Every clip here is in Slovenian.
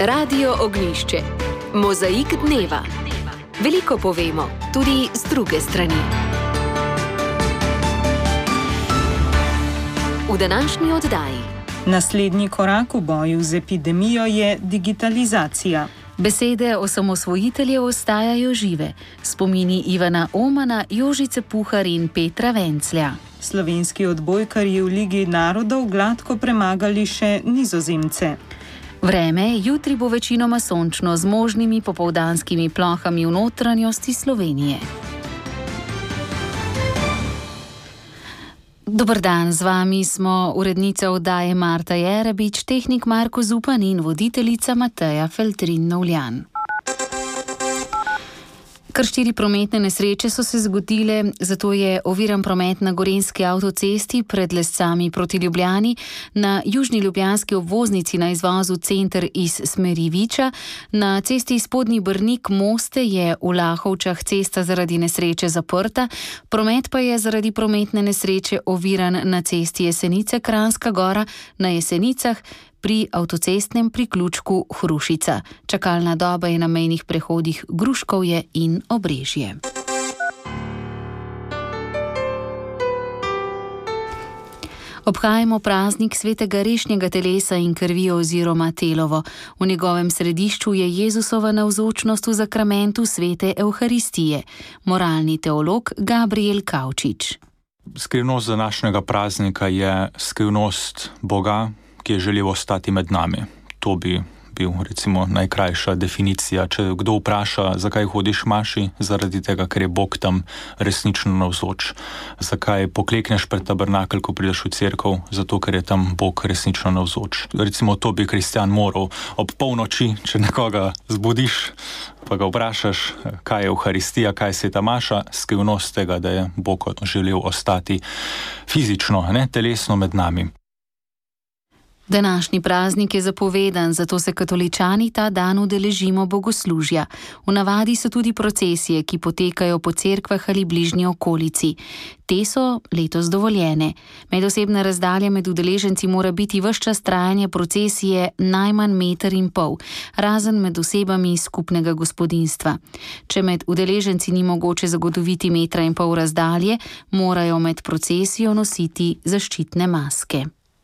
Radio Ognjišče. Mozaik dneva. Veliko povemo, tudi z druge strani. V današnji oddaji. Naslednji korak v boju z epidemijo je digitalizacija. Besede osamosvojiteljev ostajajo žive. Spomini Ivana Omana, Jožice Puhar in Petra Venclja. Slovenski odbojkarji v Ligi narodov gladko premagali še Nizozemce. Vreme jutri bo večinoma sončno z možnimi popoldanskimi plohami v notranjosti Slovenije. Dober dan, z vami smo urednica oddaje Marta Jerebič, tehnik Marko Zupan in voditeljica Mateja Feltrin-Novljan. Kar 4 prometne nesreče so se zgodile, zato je oviran promet na Gorenjski avtocesti pred Lescami proti Ljubljani, na južni ljubljanski obvoznici na izvozu center iz smeri Viča, na cesti Spodnji Brnik Moste je v Lahovčah cesta zaradi nesreče zaprta, promet pa je zaradi prometne nesreče oviran na cesti Jesenice Kranjska Gora, na Jesenicah, pri avtocestnem priključku Hrušica. Čakalna doba je na mejnih prehodih Gruškovje in Obrežje. Obhajamo praznik svetega rešnjega telesa in krvi oziroma telovo. V njegovem središču je Jezusova navzočnost v zakramentu svete Evharistije. Moralni teolog Gabriel Kavčič. Skrivnost današnjega praznika je skrivnost Boga, ki je želel ostati med nami. To bi bil recimo najkrajša definicija. Če kdo vpraša, zakaj hodiš maši, zaradi tega, ker je Bog tam resnično navzoč. Zakaj poklekneš pred tabernakelj, ko prideš v cerkev, zato ker je tam Bog resnično navzoč. Recimo to bi kristjan moral ob polnoči, če nekoga zbudiš, pa ga vprašaš, kaj je Evharistija, kaj je sveta maša, skrivnost tega, da je Bog želel ostati fizično, ne telesno med nami. Današnji praznik je zapovedan, zato se katoličani ta dan udeležimo bogoslužja. V navadi so tudi procesije, ki potekajo po cerkvah ali bližnji okolici. Te so letos dovoljene. Medosebna razdalja med udeleženci mora biti ves čas trajanja procesije najmanj 1,5 metra, razen med osebami iz skupnega gospodinjstva. Če med udeleženci ni mogoče zagotoviti 1,5 metra razdalje, morajo med procesijo nositi zaščitne maske.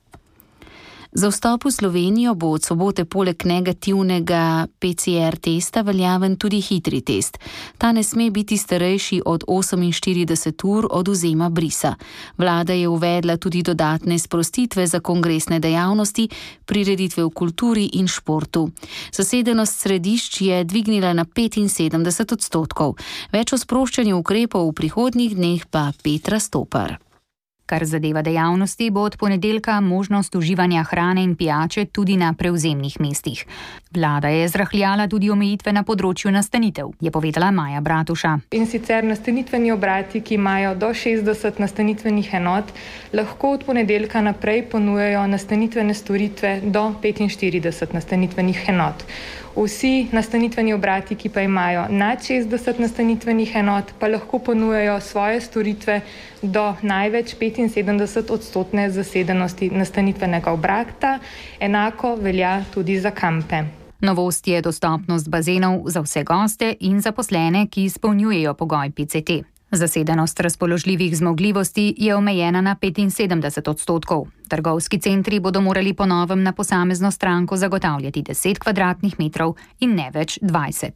Za vstop v Slovenijo bo od sobote poleg negativnega PCR testa veljaven tudi hitri test. Ta ne sme biti starejši od 48 ur od vzema brisa. Vlada je uvedla tudi dodatne sprostitve za kongresne dejavnosti, prireditve v kulturi in športu. Zasedenost središč je dvignila na 75%. Več o sproščanju ukrepov v prihodnjih dneh pa Petra Stopar. Kar zadeva dejavnosti, bo od ponedeljka možnost uživanja hrane in pijače tudi na prevzemnih mestih. Vlada je zrahljala tudi omejitve na področju nastanitev, je povedala Maja Bratuša. In sicer nastanitveni obrati, ki imajo do 60 nastanitvenih enot, lahko od ponedeljka naprej ponujajo nastanitvene storitve do 45 nastanitvenih enot. Vsi nastanitveni obrati, ki pa imajo nad 60 nastanitvenih enot, pa lahko ponujajo svoje storitve do največ 75% zasedenosti nastanitvenega obrata. Enako velja tudi za kampe. Novost je dostopnost bazenov za vse goste in zaposlene, ki izpolnjujejo pogoj PCT. Zasedenost razpoložljivih zmogljivosti je omejena na 75%. Trgovski centri bodo morali po novem na posamezno stranko zagotavljati 10 kvadratnih metrov in ne več 20.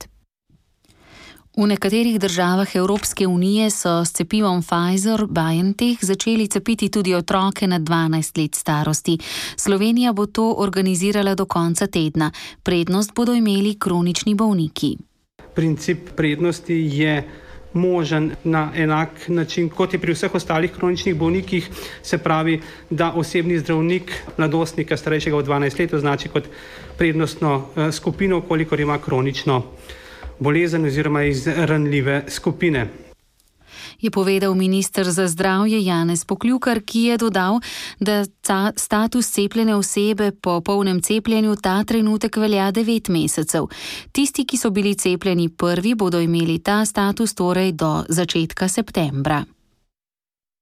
V nekaterih državah Evropske unije so s cepivom Pfizer-BioNTech začeli cepiti tudi otroke nad 12 let starosti. Slovenija bo to organizirala do konca tedna. Prednost bodo imeli kronični bolniki. Princip prednosti je možen na enak način, kot je pri vseh ostalih kroničnih bolnikih, se pravi, da osebni zdravnik mladostnika starejšega od 12 let označi kot prednostno skupino, kolikor ima kronično bolezen oziroma iz ranljive skupine. Je povedal minister za zdravje Janez Poklukar, ki je dodal, da status cepljene osebe po polnem cepljenju ta trenutek velja 9 mesecev. Tisti, ki so bili cepljeni prvi, bodo imeli ta status torej do začetka septembra.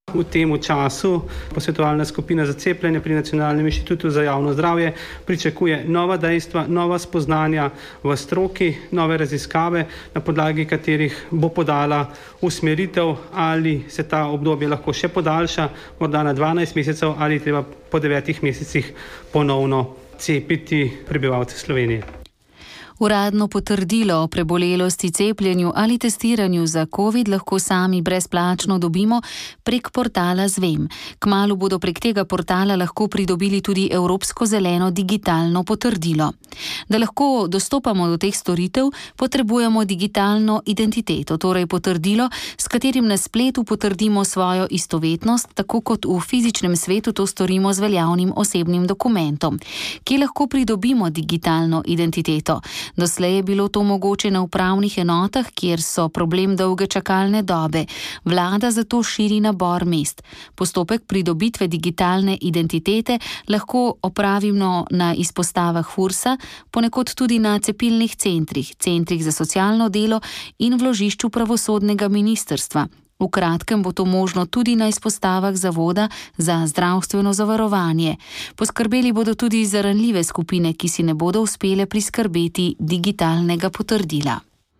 V tem času posvetovalna skupina za cepljenje pri Nacionalnem inštitutu za javno zdravje pričakuje nova dejstva, nova spoznanja v stroki, nove raziskave, na podlagi katerih bo podala usmeritev, ali se ta obdobje lahko še podaljša, morda na 12 mesecev ali treba po 9 mesecih ponovno cepiti prebivalce Slovenije. Uradno potrdilo o prebolelosti, cepljenju ali testiranju za COVID lahko sami brezplačno dobimo prek portala Zvem. Kmalu bodo prek tega portala lahko pridobili tudi evropsko zeleno digitalno potrdilo. Da lahko dostopamo do teh storitev, potrebujemo digitalno identiteto, torej potrdilo, s katerim na spletu potrdimo svojo istovetnost, tako kot v fizičnem svetu to storimo z veljavnim osebnim dokumentom. Kje lahko pridobimo digitalno identiteto? Doslej je bilo to mogoče na upravnih enotah, kjer so problem dolge čakalne dobe. Vlada zato širi nabor mest. Postopek pridobitve digitalne identitete lahko opravimo na izpostavah FURS-a, ponekod tudi na cepilnih centrih, centrih za socialno delo in vložišču pravosodnega ministrstva. V kratkem bo to možno tudi na izpostavah Zavoda za zdravstveno zavarovanje. Poskrbeli bodo tudi za ranljive skupine, ki si ne bodo uspele priskrbeti digitalnega potrdila.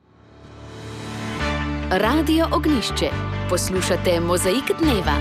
Radio Ognjišče. Poslušate Mozaik dneva.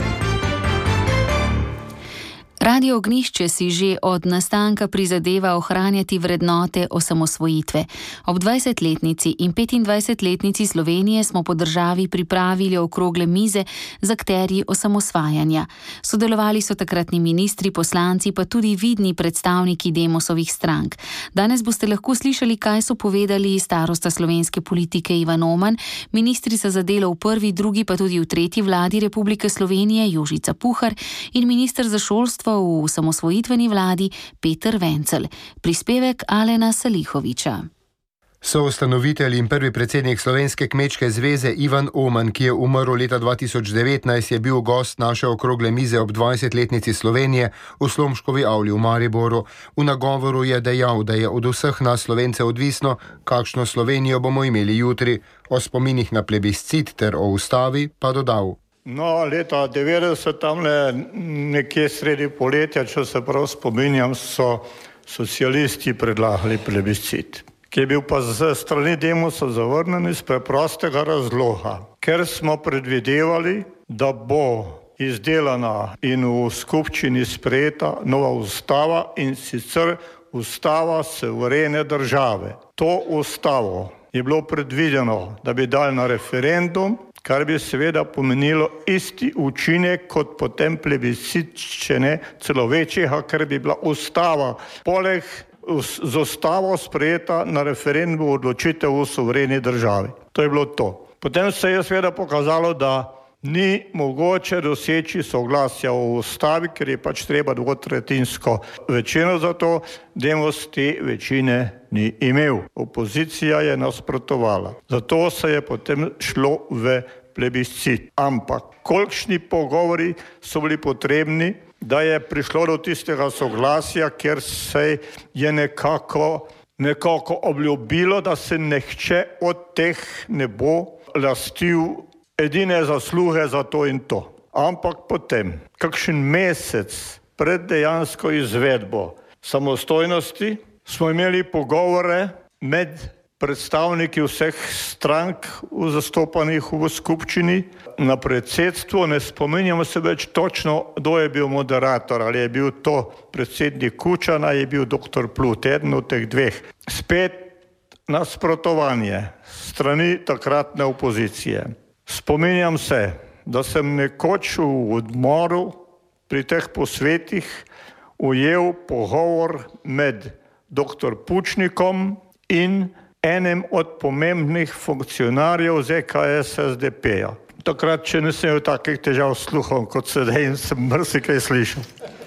Radio Ognjišče si že od nastanka prizadeva ohranjati vrednote osamosvojitve. Ob 20-letnici in 25-letnici Slovenije smo po državi pripravili okrogle mize z akterji osamosvajanja. Sodelovali so takratni ministri, poslanci, pa tudi vidni predstavniki Demosovih strank. Danes boste lahko slišali, kaj so povedali starosta slovenske politike Ivan Oman, ministrica za delo v prvi, drugi, pa tudi v tretji vladi Republike Slovenije Jožica Puhar in minister za šolstvo v osamosvojitveni vladi Peter Vencel. Prispevek Alena Salihoviča. Soustanovitelj in prvi predsednik Slovenske kmečke zveze Ivan Oman, ki je umrl leta 2019, je bil gost naše okrogle mize ob 20-letnici Slovenije v Slomškovi avli v Mariboru. V nagovoru je dejal, da je od vseh nas Slovencev odvisno, kakšno Slovenijo bomo imeli jutri. O spominih na plebiscit ter o ustavi pa dodal. No, leta 90, tamle nekje sredi poletja, če se prav spominjam, so socialisti predlagali plebiscit, ki je bil pa z strani Demosa zavrnjen iz preprostega razloga, ker smo predvidevali, da bo izdelana in v skupščini sprejeta nova ustava, in sicer ustava suverene države. To ustavo je bilo predvideno, da bi dali na referendum, kar bi seveda pomenilo isti učinek kot potem plebiscit, če ne celo večjega, ker bi bila ustava poleg z ustavo sprejeta na referendumu odločitev o suvereni državi. To je bilo to. Potem se je seveda pokazalo, da ni mogoče doseči soglasja o ustavi, ker je pač treba dvotretjinsko večino za to. Demos te večine ni imel. Opozicija je nasprotovala. Zato se je potem šlo v plebiscit. Ampak kolikšni pogovori so bili potrebni, da je prišlo do tistega soglasja, ker se je nekako obljubilo, da se nihče od teh ne bo lastil edine zasluge za to in to. Ampak potem, kakšen mesec pred dejansko izvedbo samostojnosti, smo imeli pogovore med predstavniki vseh strank zastopanih v skupščini. Na predsedstvu ne spominjamo se več točno, kdo je bil moderator, ali je bil to predsednik Kučan, ali je bil doktor Plut, eden od teh dveh. Spet nasprotovanje strani takratne opozicije. Spominjam se, da sem nekoč v odmoru pri teh posvetih ujel pogovor med doktor Pučnikom in enem od pomembnih funkcionarjev ZKS SDP-ja. Takrat, če nisem imel takih težav s sluhom, kot sedaj, in sem marsikaj slišal.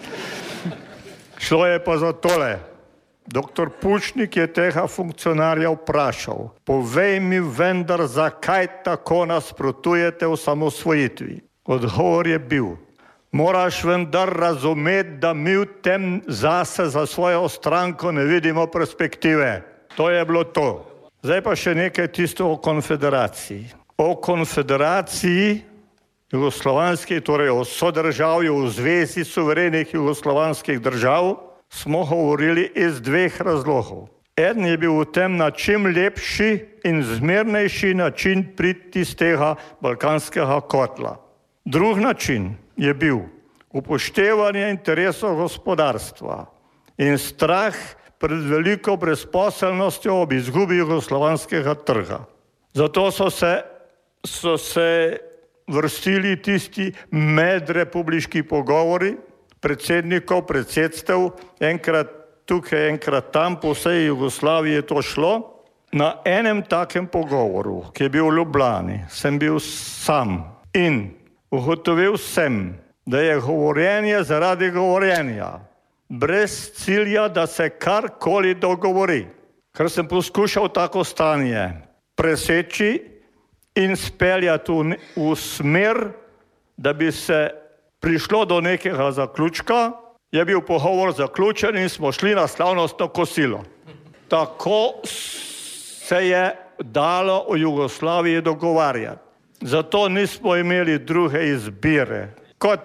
Šlo je pa za tole. Doktor Pučnik je tega funkcionarja vprašal: povej mi vendar, zakaj tako nasprotujete osamosvojitvi? Odgovor je bil: moraš vendar razumeti, da mi v tem zase za svojo stranko ne vidimo perspektive. To je bilo to. Zdaj pa še nekaj tisto o konfederaciji. O konfederaciji jugoslovanskih, torej o sodržavju v zvezi suverenih jugoslovanskih držav, smo govorili iz dveh razlogov. Eden je bil v tem na čim lepši in zmernejši način priti iz tega balkanskega kotla. Drug način je bil upoštevanje interesov gospodarstva in strah pred veliko brezposelnostjo ob izgubi jugoslovanskega trga. Zato so se vrstili tisti medrepubliški pogovori predsednikov, predsedstev, enkrat tukaj, enkrat tam, po vsej Jugoslaviji je to šlo. Na enem takem pogovoru, ki je bil v Ljubljani, sem bil sam in ugotovil sem, da je govorjenje zaradi govorjenja, brez cilja, da se karkoli dogovori. Ker sem poskušal tako stanje preseči in speljati v smer, da bi se prišlo do nekega zaključka, je bil pogovor zaključen in smo šli na slavnostno kosilo. Tako se je dalo v Jugoslaviji dogovarjati. Zato nismo imeli druge izbire, kot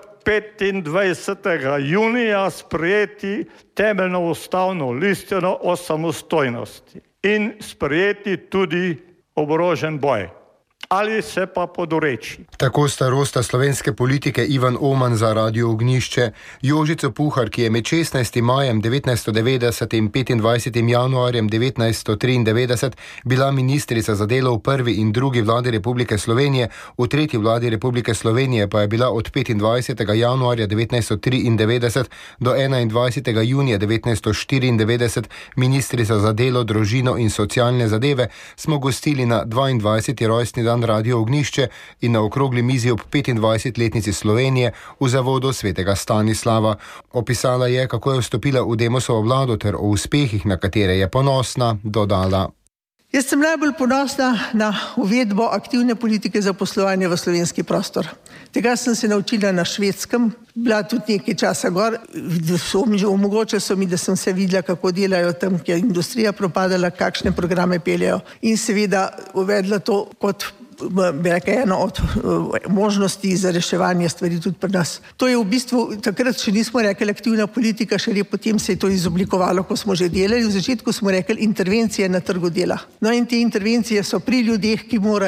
25. junija sprejeti temeljno ustavno listino o samostojnosti in sprejeti tudi oborožen boj. Ali se pa podoreči. Tako starosta slovenske politike Ivan Oman za Radio Ognjišče. Jožico Puhar, ki je med 16. majem 1990 in 25. januarjem 1993 bila ministrica za delo v prvi in drugi vladi Republike Slovenije, v tretji vladi Republike Slovenije pa je bila od 25. januarja 1993 do 21. junija 1994 ministrica za delo, družino in socialne zadeve, smo gostili na 22. rojstni dan Radio Ognjišče in na okrogli mizi ob 25-letnici Slovenije v zavodu svetega Stanislava. Opisala je, kako je vstopila v Demosovo vlado ter o uspehih, na katere je ponosna, dodala. Jaz sem najbolj ponosna na uvedbo aktivne politike zaposlovanja v slovenski prostor. Tega sem se naučila na Švedskem, bila tudi nekaj časa gor, omogočili so mi, da sem se videla, kako delajo tam, kjer je industrija propadala, kakšne programe peljajo in seveda uvedla to kot eno od možnosti za reševanje stvari tudi pri nas. To je v bistvu, takrat še nismo rekli aktivna politika, šele potem se je to izoblikovalo, ko smo že delali. V začetku smo rekli intervencije na trgu dela. No in te intervencije so pri ljudeh,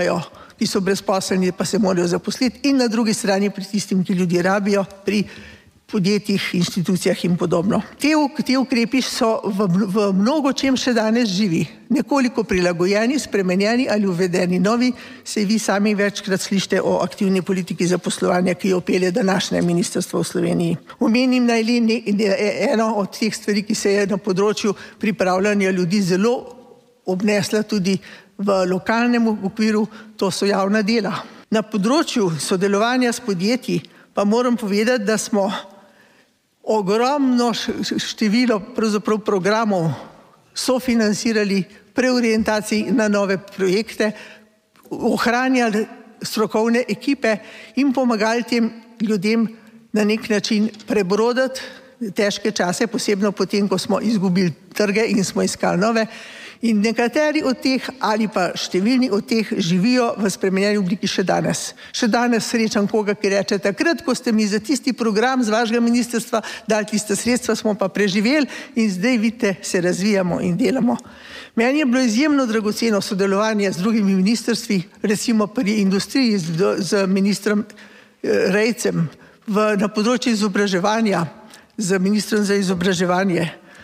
ki so brezposelni, pa se morajo zaposliti, in na drugi strani pri tistim, ki ljudje rabijo, pri podjetjih, institucijah in podobno. Te ukrepi so v mnogo čem še danes živi, nekoliko prilagojeni, spremenjeni ali uvedeni novi, saj vi sami večkrat slišite o aktivni politiki zaposlovanja, ki jo pelje današnje ministrstvo v Sloveniji. Omenim naj le eno od teh stvari, ki se je na področju pripravljanja ljudi zelo obnesla tudi v lokalnem okviru, to so javna dela. Na področju sodelovanja s podjetji pa moram povedati, da smo ogromno število pravzaprav programov sofinancirali, preorientacij na nove projekte, ohranjali strokovne ekipe in pomagali tem ljudem na nek način prebroditi težke čase, posebno potem, ko smo izgubili trge in smo iskali nove. In nekateri od teh ali pa številni od teh živijo v spremenjeni obliki še danes. Še danes srečam koga, ki reče, takrat, ko ste mi za tisti program z vašega ministrstva dali tiste sredstva, smo pa preživeli in zdaj, vidite, se razvijamo in delamo. Meni je bilo izjemno dragoceno sodelovanje z drugimi ministrstvi, recimo pri industriji z ministrom Rejcem, na področju izobraževanja, z ministrom za izobraževanje,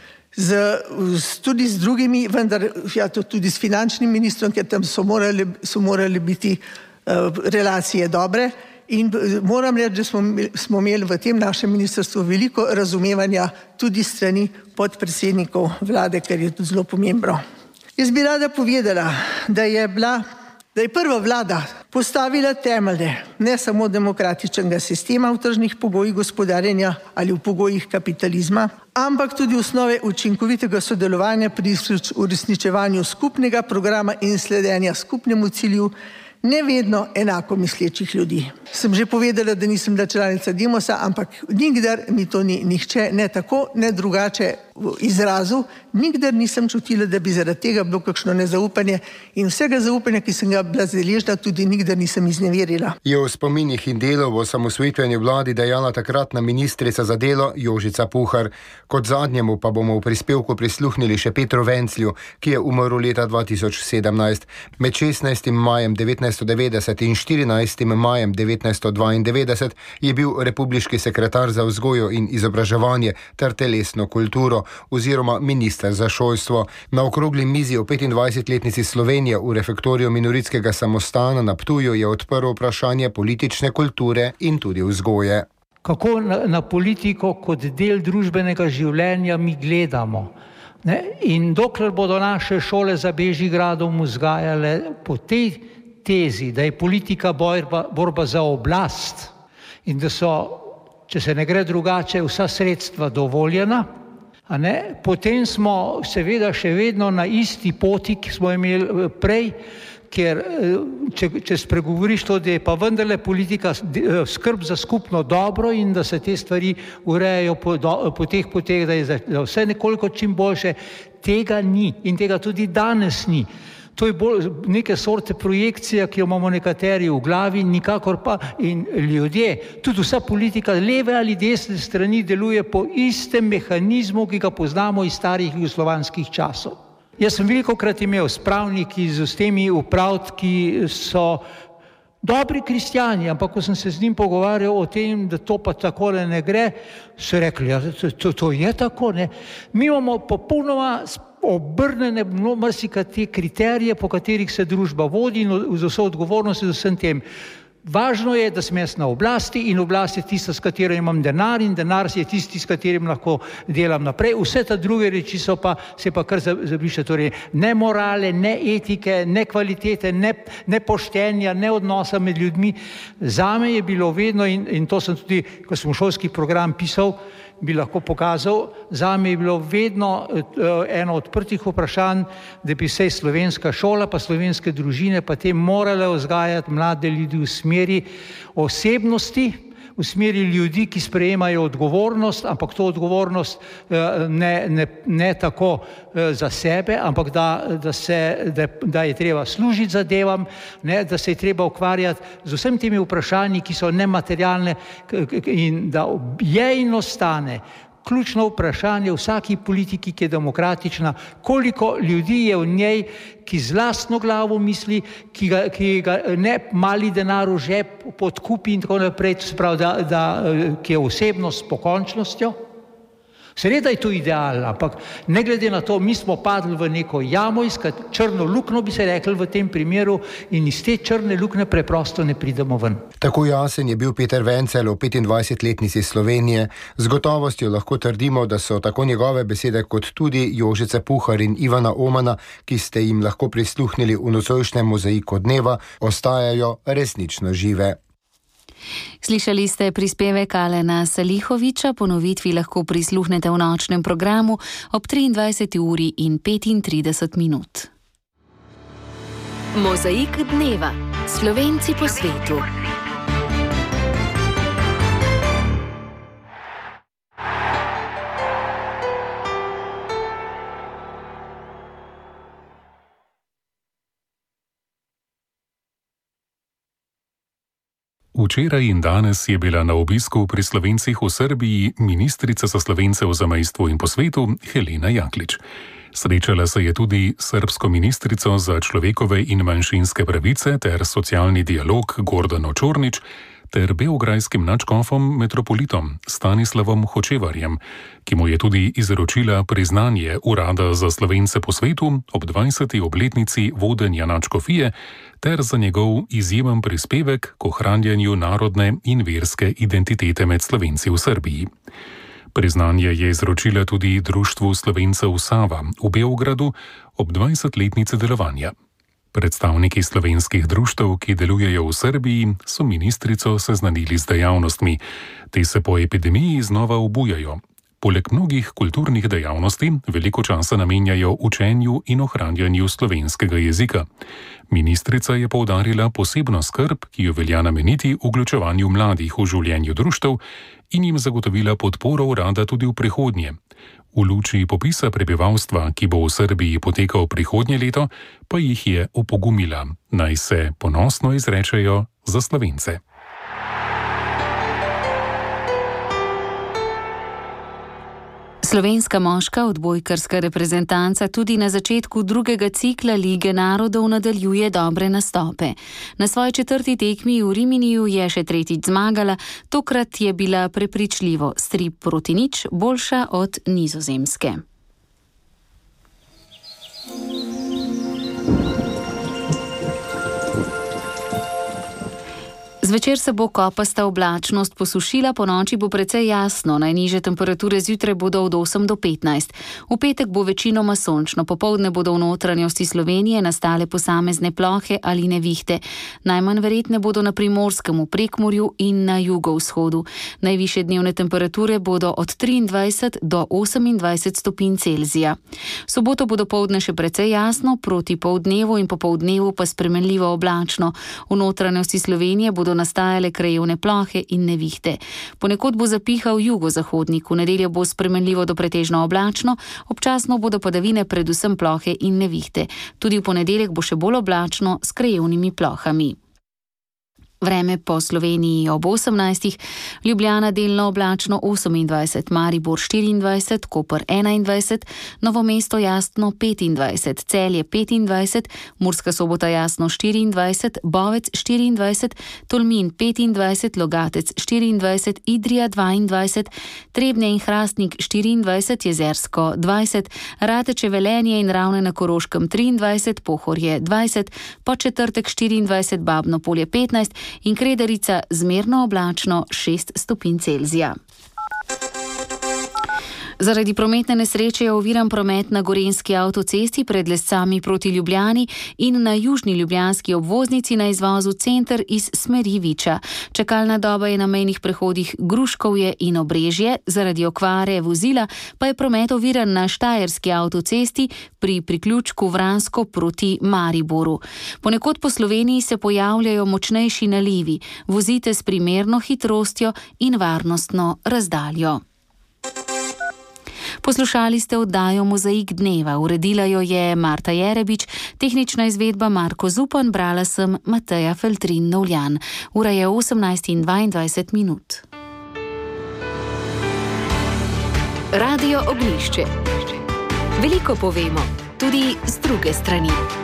tudi z drugimi, vendar tudi s finančnim ministrom, ker tam so morali biti relacije dobre in moram reči, da smo imeli v tem našem ministrstvu veliko razumevanja tudi strani podpredsednikov vlade, kar je tudi zelo pomembno. Jaz bi rada povedala, da je prva vlada postavila temelje ne samo demokratičnega sistema v tržnih pogojih gospodarjenja ali v pogojih kapitalizma, ampak tudi osnove učinkovitega sodelovanja pri uresničevanju skupnega programa in sledenja skupnemu cilju, ne vedno enako mislečih ljudi. Sem že povedala, da nisem bila članica Demosa, ampak nikdar mi to ni nihče ne tako, ne drugače izrazil. Nikdar nisem čutila, da bi zaradi tega bilo kakšno nezaupanje in vsega zaupanja, ki sem ga bila deležna, tudi nikdar nisem izneverila. Je v spominih in delu v osamosvojitveni vladi dejala takratna ministrica za delo Jožica Puhar. Kot zadnjemu pa bomo v prispevku prisluhnili še Petru Venclju, ki je umrl leta 2017. Med 16. majem 1990 in 14. majem 1992 je bil republiški sekretar za vzgojo in izobraževanje ter telesno kulturo oziroma minister za šolstvo. Na okrogli mizi o 25-letnici Slovenije v refektoriju Minoritskega samostana na Ptuju je odprl vprašanje politične kulture in tudi vzgoje. Kako na politiko kot del družbenega življenja mi gledamo. In dokler bodo naše šole za Bežigradom vzgajale po tej tezi, da je politika borba za oblast in da so, če se ne gre drugače, vsa sredstva dovoljena, potem smo seveda še vedno na isti poti, ki smo imeli prej, ker če spregovoriš to, da je pa vendarle politika skrb za skupno dobro in da se te stvari urejajo po teh poteh, da je za vse nekoliko čim boljše, tega ni in tega tudi danes ni. To je bolj neke sorte projekcija, ki jo imamo nekateri v glavi, nikakor pa in ljudje. Tudi vsa politika leve ali desne strani deluje po istem mehanizmu, ki ga poznamo iz starih jugoslovanskih časov. Jaz sem velikokrat imel spravniki z temi upravd, ki so dobri kristjani, ampak ko sem se z njim pogovarjal o tem, da to pa takole ne gre, so rekli, ja, to je tako, ne. Mi imamo popolnoma obrnjene marsikate kriterije, po katerih se družba vodi in z vso odgovornostjo z vsem tem. Važno je, da sem jaz na oblasti in oblast je tista, s katero imam denar in denar je tisti, s katerim lahko delam naprej. Vse ta druge reči so pa, se pa kar zabriše, torej ne morale, ne etike, ne kvalitete, ne poštenja, ne odnosa med ljudmi. Zame je bilo vedno, in to sem tudi, ko sem šolski program pisal, bi lahko pokazal, zame je bilo vedno eno odprtih vprašanj, da bi se slovenska šola pa slovenske družine pa te morale vzgajati mlade ljudi v smeri osebnosti, v smeri ljudi, ki sprejemajo odgovornost, ampak to odgovornost ne tako za sebe, ampak da je treba služiti zadevam, da se je treba ukvarjati z vsem temi vprašanji, ki so nematerialne in da je in ostane ključno vprašanje vsaki politiki, ki je demokratična, koliko ljudi je v njej, ki z lastno glavo misli, ki ga ne mali denar v žep podkupi in tako naprej, ki je osebnost s pokončnostjo. Seveda je to ideal, ampak ne glede na to, mi smo padli v neko jamo, črno luknjo bi se rekli v tem primeru in iz te črne luknje preprosto ne pridemo ven. Tako jasen je bil Peter Vencel o 25-letnici Slovenije. Z gotovostjo lahko trdimo, da so tako njegove besede kot tudi Jožice Puhar in Ivana Omana, ki ste jim lahko prisluhnili v nocojšnjem mozaiku dneva, ostajajo resnično žive. Slišali ste prispevek Alena Salihoviča, ponovitvi lahko prisluhnete v nočnem programu ob 23. uri in 35 minut. Mozaik dneva. Slovenci po svetu. Včeraj in danes je bila na obisku pri Slovencih v Srbiji ministrica za Slovence v zamejstvu in po svetu Helena Jaklič. Srečala se je tudi srbsko ministrico za človekove in manjšinske pravice ter socialni dialog Gordano Čornič ter beograjskim nadškofom metropolitom Stanislavom Hočevarjem, ki mu je tudi izročila priznanje Urada za Slovence po svetu ob 20. obletnici vodenja nadškofije ter za njegov izjemen prispevek k ohranjanju narodne in verske identitete med Slovenci v Srbiji. Priznanje je izročila tudi Društvu Slovencev Sava v Beogradu ob 20-letnici delovanja. Predstavniki slovenskih društev, ki delujejo v Srbiji, so ministrico seznanili z dejavnostmi. Te se po epidemiji znova obujajo. Poleg mnogih kulturnih dejavnosti veliko časa namenjajo učenju in ohranjanju slovenskega jezika. Ministrica je poudarila posebno skrb, ki jo velja nameniti vključevanju mladih v življenju društev in jim zagotovila podporo urada tudi v prihodnje. V luči popisa prebivalstva, ki bo v Srbiji potekal prihodnje leto, pa jih je opogumila, naj se ponosno izrečejo za Slovence. Slovenska moška odbojkarska reprezentanca tudi na začetku drugega cikla Lige narodov nadaljuje dobre nastope. Na svoji 4. tekmi v Riminiju je še 3. zmagala, tokrat je bila prepričljivo 3-0 boljša od Nizozemske. Zvečer se bo kopasta oblačnost posušila, ponoči bo precej jasno, najnižje temperature zjutraj bodo od 8 do 15. V petek bo večinoma sončno, popoldne bodo v notranjosti Slovenije nastale posamezne plohe ali nevihte. Najmanj verjetne bodo na Primorskem, v Prekmurju in na jugovzhodu. Najvišje dnevne temperature bodo od 23 do 28 stopinj Celzija. V soboto bo dopoldne še precej jasno, proti poldnevu in popoldnevu pa spremenljivo oblačno. V notranjosti Slovenije bodo nastajale krajevne plohe in nevihte. Ponekod bo zapihal jugozahodnik, v nedeljo bo spremenljivo do pretežno oblačno, občasno bodo padavine predvsem plohe in nevihte. Tudi v ponedeljek bo še bolj oblačno s krajevnimi plohami. Vreme po Sloveniji ob 18. Ljubljana delno oblačno 28, Maribor 24, Koper 21, Novo mesto jasno 25, Celje 25, Murska Sobota jasno 24, Bovec 24, Tolmin 25, Logatec 24, Idrija 22, Trebnje in Hrastnik 24, Jezersko 20, Rateče, Velenje in Ravne na Koroškem 23, Pohorje 20, Podčetrtek 24, Babno Polje 15 in Kredarica zmerno oblačno 6 stopinj Celzija. Zaradi prometne nesreče je oviran promet na Gorenjski avtocesti pred Lescami proti Ljubljani in na južni ljubljanski obvoznici na izvozu Center iz smeri Viča. Čakalna doba je na mejnih prehodih Gruškovje in Obrežje, zaradi okvare vozila pa je promet oviran na Štajerski avtocesti pri priključku Vransko proti Mariboru. Ponekod po Sloveniji se pojavljajo močnejši nalivi. Vozite s primerno hitrostjo in varnostno razdaljo. Poslušali ste oddajo Mozaik dneva, uredila jo je Marta Jerebič, tehnična izvedba Marko Zupan, brala sem Mateja Feltrin-Novljan. Ura je 18:22. Radio Oglišče. Veliko povemo, tudi z druge strani.